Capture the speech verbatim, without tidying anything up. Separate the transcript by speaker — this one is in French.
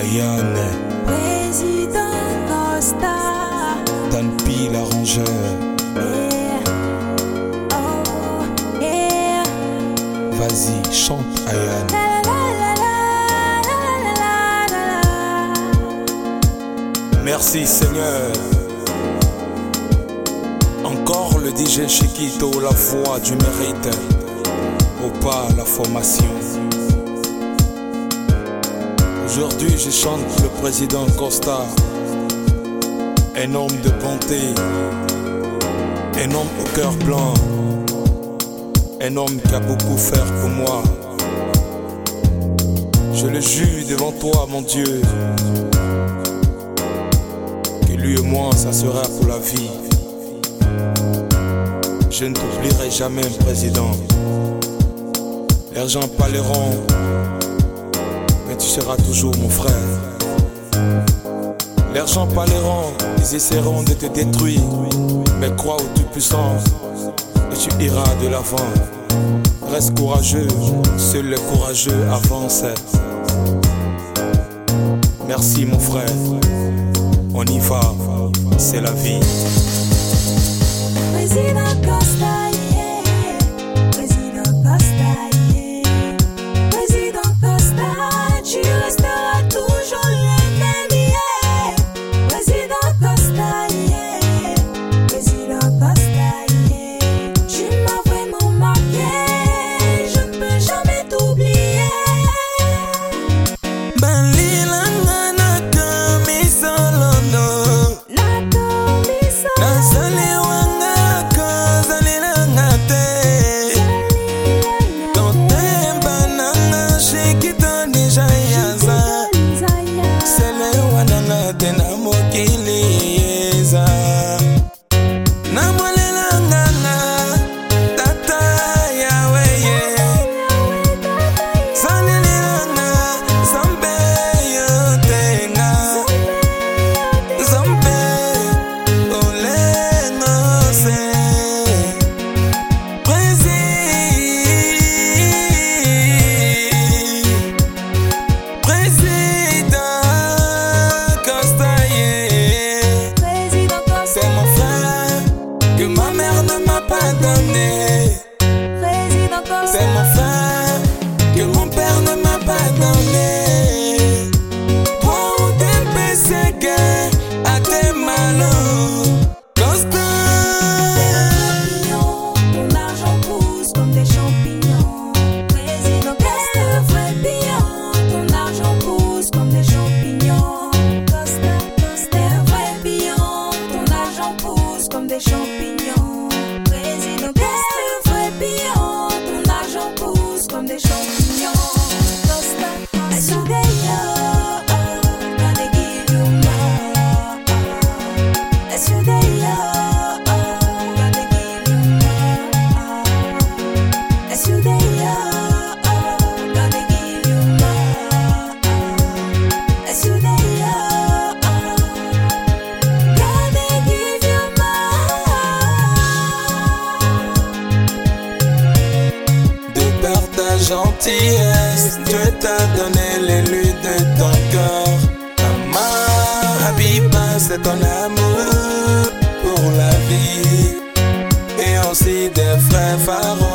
Speaker 1: Ayane,
Speaker 2: Président Costa,
Speaker 1: Tanpi l'arrangeur.
Speaker 2: yeah. Oh, yeah.
Speaker 1: Vas-y, chante Ayane.
Speaker 2: La, la, la, la, la, la, la, la.
Speaker 1: Merci Seigneur. Encore le D J Chiquito, la voix du mérite. Au pas la formation. Aujourd'hui je chante le président Costa. Un homme de bonté, un homme au cœur blanc, un homme qui a beaucoup fait pour moi. Je le jure devant toi mon Dieu, que lui et moi ça sera pour la vie. Je ne t'oublierai jamais président. L'argent parleront, mais tu seras toujours mon frère. L'argent parleront, ils essaieront de te détruire, mais crois au Tout-Puissant et tu iras de l'avant. Reste courageux, seul le courageux avance. Merci mon frère, on y va, c'est la vie.
Speaker 2: Président Costa, yeah. Président Costa, yeah. Président Costa, tu resteras toujours le même, yeah. Président Costa, yeah. Président Costa, yeah. Tu m'as vraiment marqué, je ne peux jamais t'oublier.
Speaker 3: Balilanga nakami solono
Speaker 2: Nakami solono.
Speaker 3: Nazaliwanga kazalilanga te Totemba nanga shikito nishayaza Selewa nanga tena mokili yeza Namolelanga na tata yaweye Salilanga zambe yotenga Zambe olengose Président Président Costa, yeah.
Speaker 2: Président Costa,
Speaker 3: C'est mon frère que ma mère ne m'a pas donné.
Speaker 2: Président Costa.
Speaker 3: C'est mon frère que mon père ne m'a pas donné. Toi où t'es baissé à tes malheurs. Costa.
Speaker 2: Ton argent pousse comme des champignons. Président Costa, vrai billon. Ton argent pousse comme des champignons. Costa, Costa, vrai billon. Ton argent pousse comme des champignons. Président Costa, vrai billon. Ton argent pousse comme des champignons. Costa, I see they love, gotta give you more. I see they love, gotta give you more. I see they love, gotta give you more. I see they love, gotta give you more.
Speaker 3: De par ta gentillesse, Dieu t'a donné l'élu de ton cœur. Mama Habiba, c'est ton amour pour la vie. Et aussi des frères pharaons.